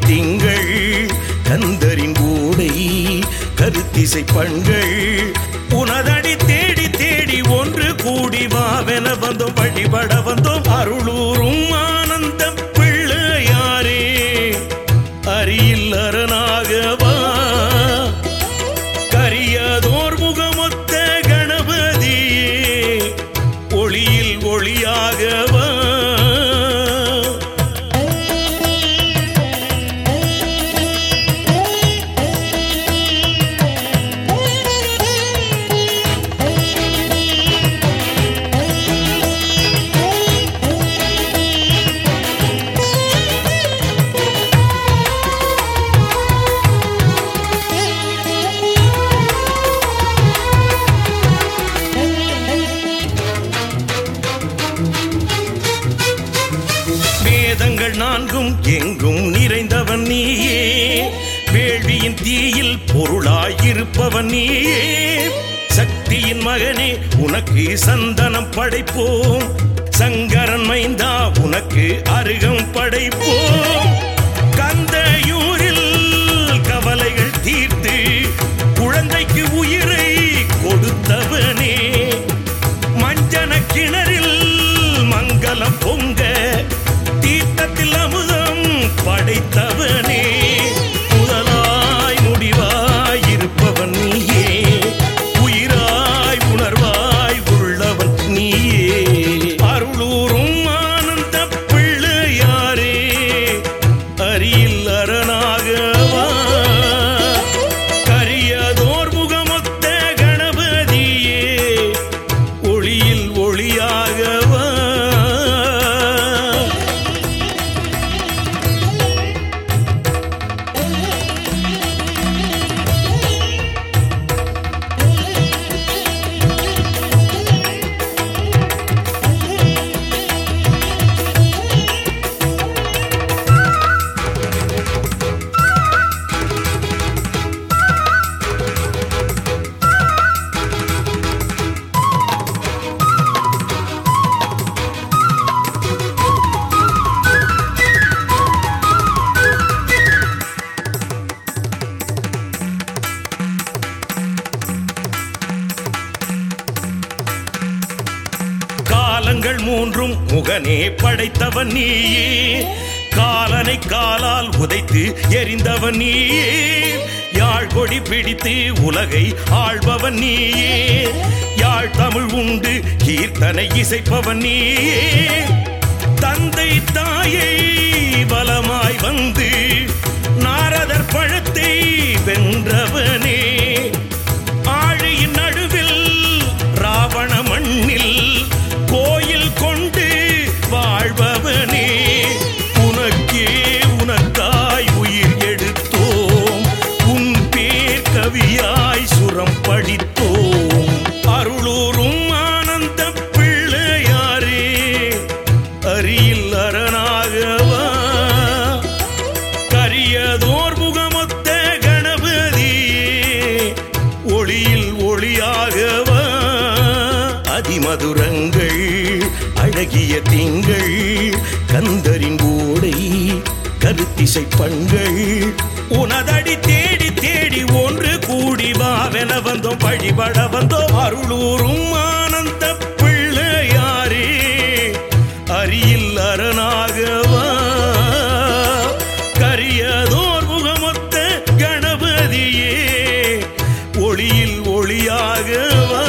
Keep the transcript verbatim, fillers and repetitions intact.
திங்கள் கந்தரின் கூடை கருத்திசை பண்கள் உனதடி தேடி தேடி ஒன்று கூடி வாவென வந்தோம் வழிபட வந்தோம் அருளூரும் ஆனந்த பிள்ளையாரே அரியில் அரணாகவா கரியதோர் முகமொத்த கணபதியே ஒளியில் ஒளியாகவா நான்கும் எங்கும் நிறைந்தவன் நீயே வேள்வியின் தீயில் பொருளாயிருப்பவன் நீயே சக்தியின் மகனே உனக்கு சந்தனம் படைப்போம் சங்கரன் மைந்தா உனக்கு அருகம் படைப்போம் கந்தையூரில் கவலைகள் தீர்த்து குழந்தைக்கு உயிரை கொடுத்தவனே மஞ்சன கிணறில் மங்களம் பொங்க தீர்த்தத்தில் அமுதம் படைத்தவனே முதலாய் முடிவாய் இருப்பவன் நீயே உயிராய் உணர்வாய் உள்ளவன் நீயே அருளூரும் ஆனந்த பிள்ளையாரே அரியில் அரணாகவா கரியதோர் முகமொத்த கணபதியே ஒளியில் ஒளியாகவா காலங்கள் மூன்றும் முகனே படைத்தவன் நீயே காலனை காலால் உதைத்து எரிந்தவன் நீயே யாழ் கொடி பிடித்து உலகை ஆள்பவன் நீயே யாழ் தமிழ் உண்டு கீர்த்தனை இசைப்பவன் நீயே தந்தை தாயை பலமாய் வந்து நாரதர் பழத்தை வென்றவனே ஆழியின் நடுவில் ராவண மண்ணில் கோயில் கொண்டு வாழ்பவனே உனக்கே உனக்காய் உயிர் எடுத்தோம் உன் பேர் கவியாய் சுரம் படித்தோம் அருளூரும் ஆனந்த பிள்ளையாரே அரியில் அரணாகவா கரியதோர் முகமொத்த கணபதியே ஒளியில் ஒளியாகவா அதிமதுரங்கள் அழகிய திங்கள் கந்தரின் கூடை கருத்திசை பண்கள் உனதடி தேடி தேடி ஒன்று கூடி வாவென வந்தோம் வழிபட வந்தோம் அருளூரும் ஆனந்த பிள்ளையாரே அரியில் அரணாகவா கரியதோர் முகமொத்த கணபதியே ஒளியில் ஒளியாகவா